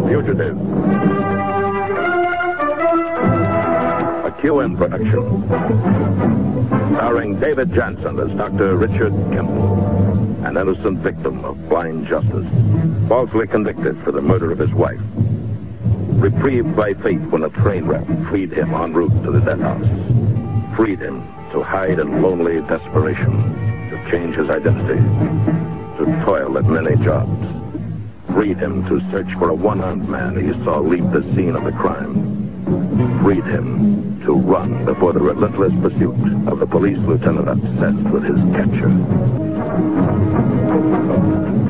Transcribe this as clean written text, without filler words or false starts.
Fugitive. A QM production. Starring David Jansen as Dr. Richard Kimball, an innocent victim of blind justice, falsely convicted for the murder of his wife. Reprieved by fate when a train wreck freed him en route to the death house. Freed him to hide in lonely desperation, to change his identity, to toil at many jobs. Freed him to search for a one-armed man he saw leave the scene of the crime. Freed him to run before the relentless pursuit of the police lieutenant obsessed with his capture.